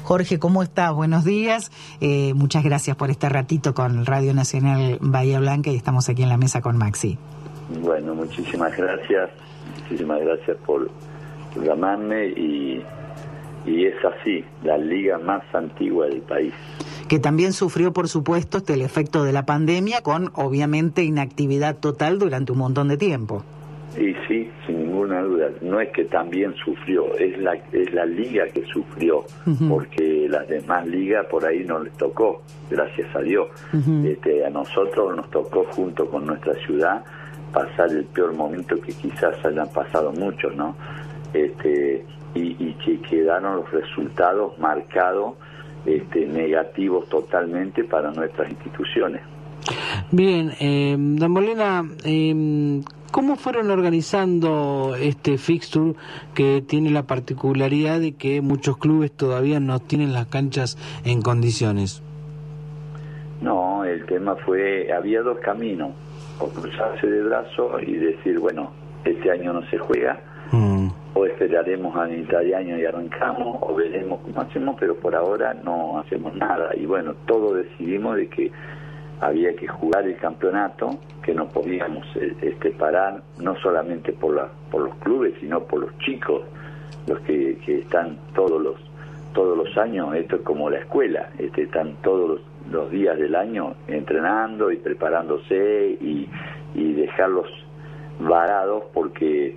Jorge, ¿cómo estás? Buenos días. Muchas gracias por este ratito con Radio Nacional Bahía Blanca y estamos aquí en la mesa con Maxi. Bueno, muchísimas gracias por llamarme y es así, la liga más antigua del país. Que también sufrió, por supuesto, el efecto de la pandemia con, obviamente, inactividad total durante un montón de tiempo. Y sí, sin ninguna duda. No es que también sufrió, es la liga que sufrió, porque las demás ligas por ahí no les tocó, gracias a Dios. A nosotros nos tocó, junto con nuestra ciudad, pasar el peor momento que quizás hayan pasado muchos, ¿no? Y que quedaron los resultados marcados, negativos totalmente para nuestras instituciones. Bien, don Molina, ¿cómo fueron organizando este fixture que tiene la particularidad de que muchos clubes todavía no tienen las canchas en condiciones? No, el tema fue, había dos caminos, o cruzarse de brazos y decir, bueno, este año no se juega, o esperaremos a mitad de año y arrancamos, o veremos cómo hacemos, pero por ahora no hacemos nada. Y bueno, todos decidimos de que había que jugar el campeonato, que no podíamos parar, no solamente por los clubes, sino por los chicos, los que están todos los años. Esto es como la escuela, están todos los días del año entrenando y preparándose y dejarlos varados porque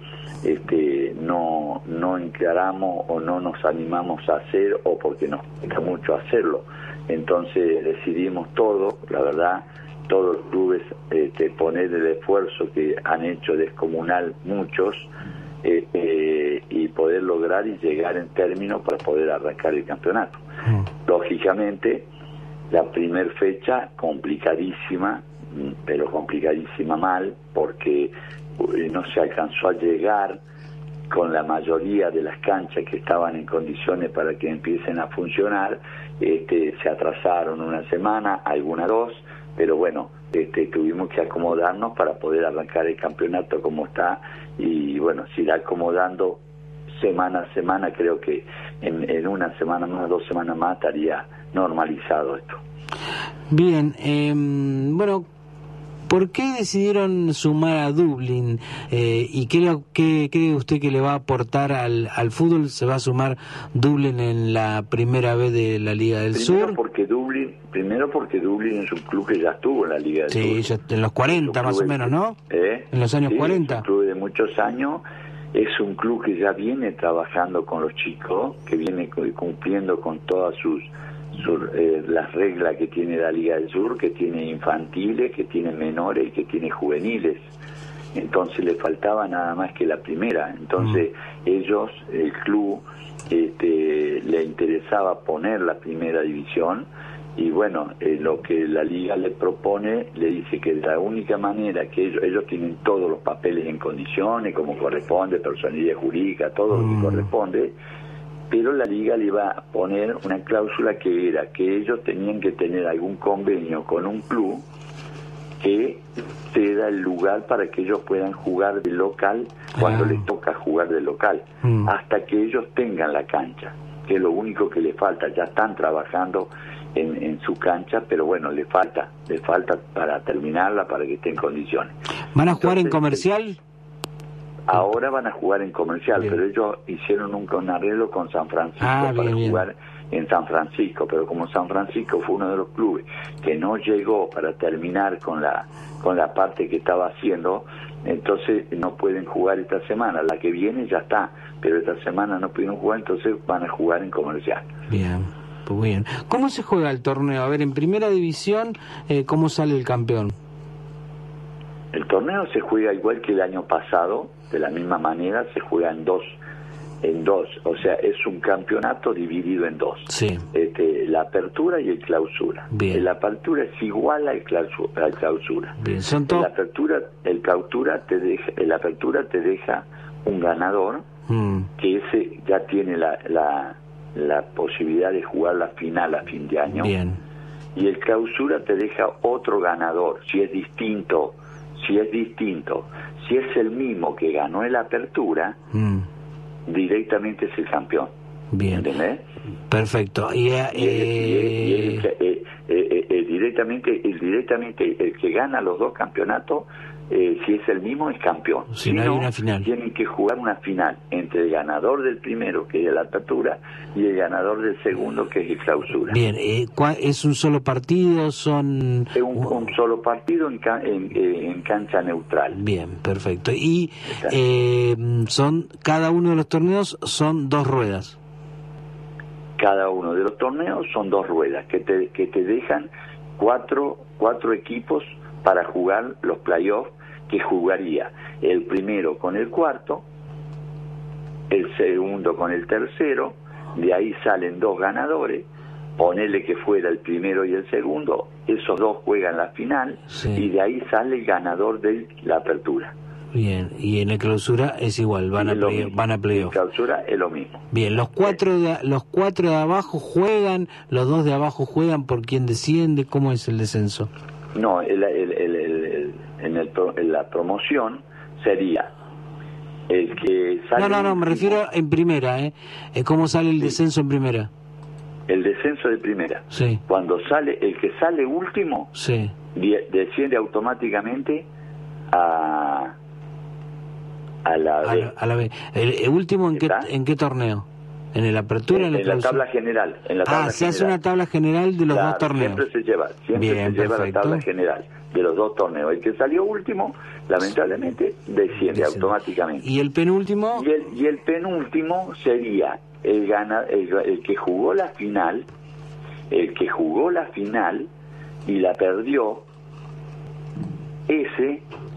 no encaramos o no nos animamos a hacer, o porque nos cuesta mucho hacerlo. Entonces decidimos todo, la verdad, todos los clubes poner el esfuerzo que han hecho descomunal muchos, y poder lograr y llegar en términos para poder arrancar el campeonato. Lógicamente, la primer fecha complicadísima, pero complicadísima mal, porque no se alcanzó a llegar con la mayoría de las canchas que estaban en condiciones para que empiecen a funcionar. Se atrasaron una semana, algunas dos, pero bueno, tuvimos que acomodarnos para poder arrancar el campeonato como está, y bueno, se irá acomodando semana a semana. Creo que en una semana más, 2 semanas más estaría normalizado esto. Bien, bueno, ¿por qué decidieron sumar a Dublín? ¿Y qué cree usted que le va a aportar al fútbol? ¿Se va a sumar Dublín en la primera vez de la Liga del Sur? Primero porque Dublín es un club que ya estuvo en la Liga del Sur. Sí, ya en los 40 más o menos, ¿no? En los años 40. Es un club de muchos años, es un club que ya viene trabajando con los chicos, que viene cumpliendo con todas las reglas que tiene la Liga del Sur, que tiene infantiles, que tiene menores y que tiene juveniles. Entonces le faltaba nada más que la primera. Entonces ellos, el club, le interesaba poner la primera división, y bueno, lo que la Liga le propone, le dice que la única manera que ellos tienen todos los papeles en condiciones, como corresponde, personalidad jurídica, todo lo que corresponde, pero la Liga le iba a poner una cláusula que era que ellos tenían que tener algún convenio con un club que ceda el lugar para que ellos puedan jugar de local cuando les toca jugar de local, hasta que ellos tengan la cancha, que es lo único que les falta. Ya están trabajando en su cancha, pero bueno, le falta para terminarla, para que esté en condiciones. ¿Van a jugar en Comercial? Ahora van a jugar en Comercial, bien, pero ellos hicieron un arreglo con San Francisco para jugar en San Francisco, pero como San Francisco fue uno de los clubes que no llegó para terminar con la parte que estaba haciendo, entonces no pueden jugar esta semana. La que viene ya está, pero esta semana no pudieron jugar, entonces van a jugar en Comercial. Bien, pues bien. ¿Cómo se juega el torneo? A ver, en primera división, ¿cómo sale el campeón? El torneo se juega igual que el año pasado, de la misma manera, se juega en dos, o sea, es un campeonato dividido en dos. Sí. La apertura y el clausura. Bien. La apertura es igual al clausura. Bien. Son todos. La apertura te deja un ganador, que ese ya tiene la posibilidad de jugar la final a fin de año. Bien. Y el clausura te deja otro ganador, si es distinto, si es el mismo que ganó el apertura, directamente es el campeón. Bien. ¿Entendés? Perfecto. Directamente el que gana los dos campeonatos, si es el mismo, es campeón. Si no hay una final. Tienen que jugar una final entre el ganador del primero, que es la apertura, y el ganador del segundo, que es el clausura. Bien, ¿es un solo partido? ¿Son...? Es un solo partido en cancha neutral. Bien, perfecto. Y cada uno de los torneos son 2 ruedas. Cada uno de los torneos son 2 ruedas, que te dejan cuatro equipos para jugar los playoffs, que jugaría el primero con el cuarto, el segundo con el tercero, de ahí salen 2 ganadores, ponele que fuera el primero y el segundo, esos 2 juegan la final, sí. Y de ahí sale el ganador de la apertura. Bien, y en la clausura es igual, van a playoff. En clausura es lo mismo. Bien, los cuatro de abajo juegan, los 2 de abajo juegan por quién desciende, ¿cómo es el descenso? No, en la promoción sería el que sale... No, me refiero en primera, ¿cómo sale el descenso en primera? El descenso de primera. Sí. Cuando sale, el que sale último, sí, desciende automáticamente a la B. A la B. ¿El último en qué torneo? ¿En la apertura? En la tabla general. Se hace una tabla general de los 2 torneos. Siempre se lleva la tabla general de los 2 torneos. El que salió último, lamentablemente, desciende automáticamente. ¿Y el penúltimo? Y el penúltimo sería el que jugó la final, y la perdió, ese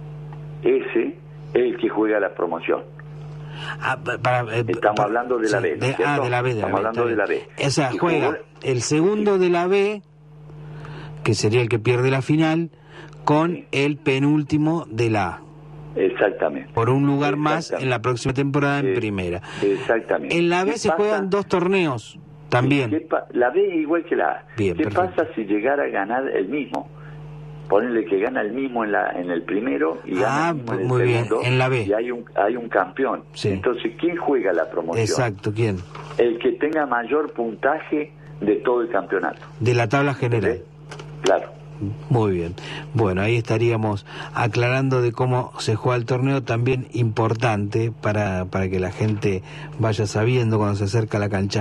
el que juega la promoción. Estamos hablando de la B. De la B. Estamos hablando de la B. O sea, juega el segundo de la B, que sería el que pierde la final, con el penúltimo de la A. Exactamente. Por un lugar más en la próxima temporada en primera. Exactamente. En la B se juegan 2 torneos también. La B es igual que la A. Bien, ¿Qué perfecto. pasa si llegara a ganar el mismo? Ponele que gana el mismo en el primero y gana el mismo en el muy segundo, bien, en la B. Y hay un campeón. Sí. Entonces, ¿quién juega la promoción? Exacto, ¿quién? El que tenga mayor puntaje de todo el campeonato. De la tabla general. Claro. Muy bien. Bueno, ahí estaríamos aclarando de cómo se juega el torneo, también importante para que la gente vaya sabiendo cuando se acerca a la cancha.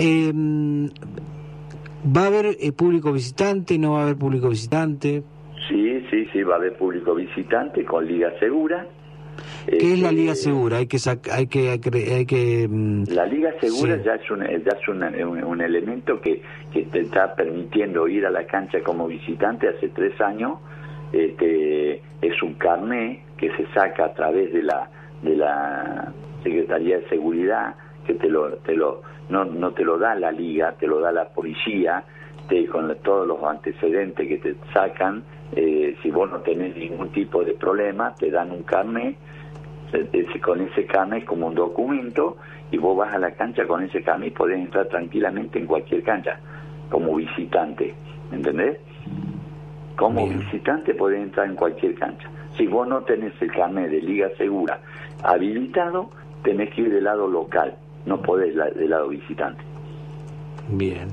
¿Va a haber público visitante? ¿No va a haber público visitante? Sí, va a haber público visitante con Liga Segura. ¿Qué es la Liga Segura? La Liga Segura ya es un elemento que te está permitiendo ir a la cancha como visitante hace 3 años. Es un carné que se saca a través de la Secretaría de Seguridad, que no te lo da la Liga, te lo da la policía, con todos los antecedentes que te sacan. Si vos no tenés ningún tipo de problema, te dan un carné. Con ese carnet es como un documento, y vos vas a la cancha con ese carnet y podés entrar tranquilamente en cualquier cancha como visitante, ¿entendés? Como visitante podés entrar en cualquier cancha. Si vos no tenés el carnet de Liga Segura habilitado, tenés que ir del lado local, no podés del lado visitante. Bien.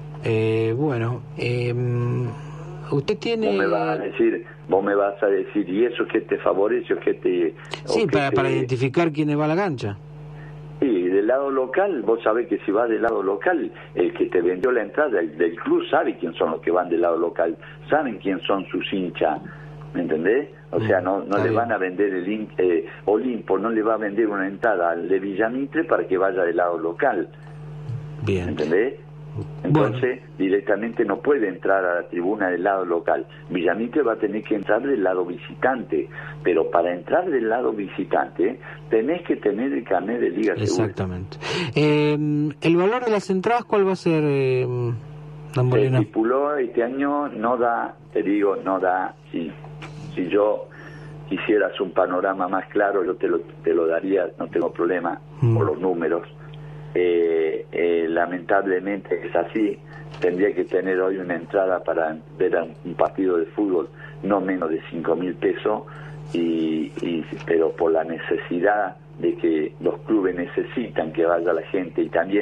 Usted tiene... Vos me vas a decir, ¿y eso qué te favorece o qué te...? Sí, para identificar quién va a la cancha. Sí, del lado local, vos sabés que si vas del lado local, el que te vendió la entrada del club sabe quién son los que van del lado local, saben quién son sus hinchas, ¿me entendés? O sea, no le van a vender Olimpo, no le va a vender una entrada al de Villamitre para que vaya del lado local. Bien. ¿Entendés? Entonces, directamente no puede entrar a la tribuna del lado local. Villamitre va a tener que entrar del lado visitante, pero para entrar del lado visitante tenés que tener el carnet de Liga Segura. Exactamente. ¿El valor de las entradas cuál va a ser, don Molina? Se estipuló este año, no da. Si yo quisieras un panorama más claro, yo te lo daría, no tengo problema por los números. Lamentablemente es así. Tendría que tener hoy una entrada para ver un partido de fútbol no menos de 5.000 pesos, pero por la necesidad de que los clubes necesitan que vaya la gente, y también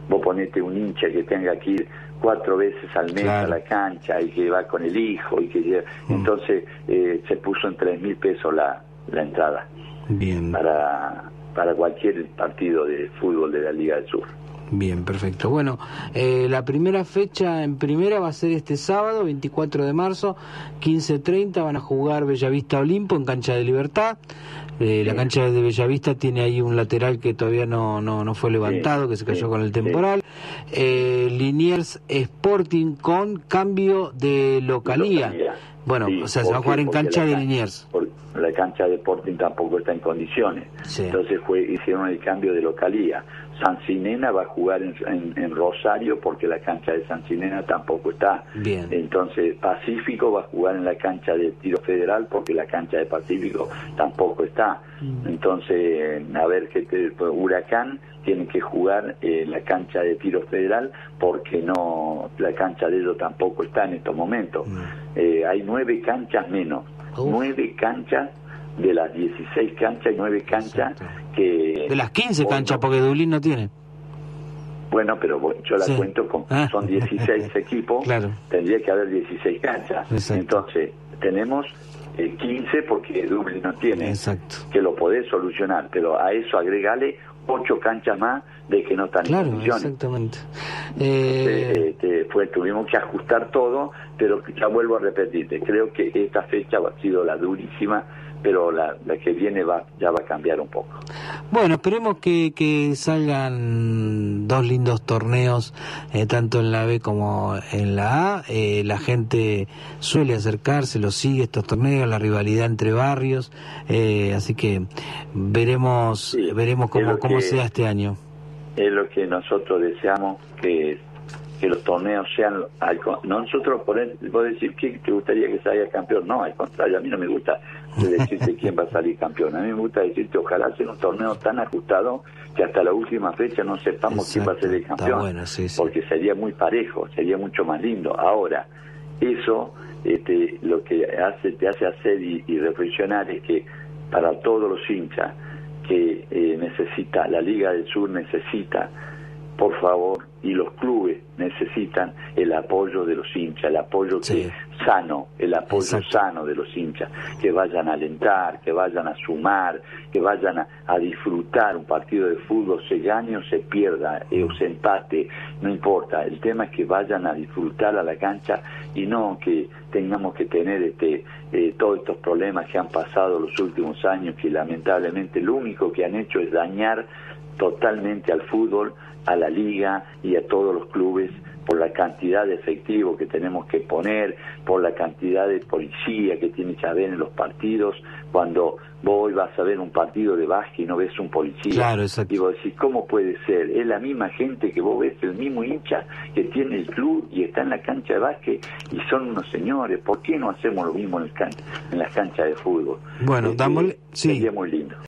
vos ponete un hincha que tenga que ir 4 veces al mes a la cancha y que va con el hijo y que lleva, entonces se puso en 3.000 pesos la entrada. Bien. Para cualquier partido de fútbol de la Liga del Sur. Bien, perfecto. Bueno, la primera fecha en primera va a ser este sábado, 24 de marzo, 15:30, van a jugar Bellavista Olimpo en Cancha de Libertad. La cancha de Bellavista tiene ahí un lateral que todavía no fue levantado, que se cayó con el temporal. Liniers Sporting con cambio de localía. Bueno, o sea, se va a jugar en cancha de Liniers. La cancha de Sporting tampoco está en condiciones. Sí. Entonces hicieron el cambio de localía. Sancinena va a jugar en Rosario porque la cancha de Sancinena tampoco está. Bien. Entonces Pacífico va a jugar en la cancha de Tiro Federal porque la cancha de Pacífico tampoco está. Entonces, a ver, Huracán tiene que jugar la cancha de Tiro Federal porque la cancha de ellos tampoco está en estos momentos. Hay 9 canchas menos. 9 canchas de las 16 canchas y 9 canchas. Exacto. Que de las 15 canchas, porque Dublín no tiene. Bueno, pero yo la cuento con son 16 equipos, claro. Tendría que haber 16 canchas. Exacto. Entonces tenemos 15 porque Dublín no tiene. Exacto. Que lo podés solucionar, pero a eso agregale 8 canchas más de que no están en condiciones. Exactamente. Tuvimos que ajustar todo, pero ya vuelvo a repetirte, creo que esta fecha ha sido la durísima, pero la que viene ya va a cambiar un poco. Bueno, esperemos que salgan 2 lindos torneos, tanto en la B como en la A. La gente suele acercarse, lo sigue estos torneos, la rivalidad entre barrios, así que veremos cómo sea este año. Es lo que nosotros deseamos, que los torneos sean... Nosotros, vos decir que te gustaría que salga campeón. No, al contrario, a mí no me gusta decirte quién va a salir campeón. A mí me gusta decirte, ojalá sea un torneo tan ajustado que hasta la última fecha no sepamos quién va a ser el campeón. Bueno, sí. Porque sería muy parejo, sería mucho más lindo. Ahora, eso lo que te hace hacer y reflexionar es que para todos los hinchas que necesita, la Liga del Sur necesita, por favor, y los clubes necesitan el apoyo de los hinchas, el apoyo sano, el apoyo sano de los hinchas, que vayan a alentar, que vayan a sumar, que vayan a disfrutar un partido de fútbol, se gane o se pierda, o se empate, no importa, el tema es que vayan a disfrutar a la cancha y no que tengamos que tener todos estos problemas que han pasado los últimos años, que lamentablemente lo único que han hecho es dañar totalmente al fútbol, a la liga y a todos los clubes, por la cantidad de efectivo que tenemos que poner, por la cantidad de policía que tiene que haber en los partidos. Cuando vos hoy vas a ver un partido de básquet y no ves un policía, claro, exacto. Y vos decís, ¿cómo puede ser? Es la misma gente que vos ves, el mismo hincha que tiene el club y está en la cancha de básquet y son unos señores. ¿Por qué no hacemos lo mismo en las canchas de fútbol? Bueno, sería muy lindo.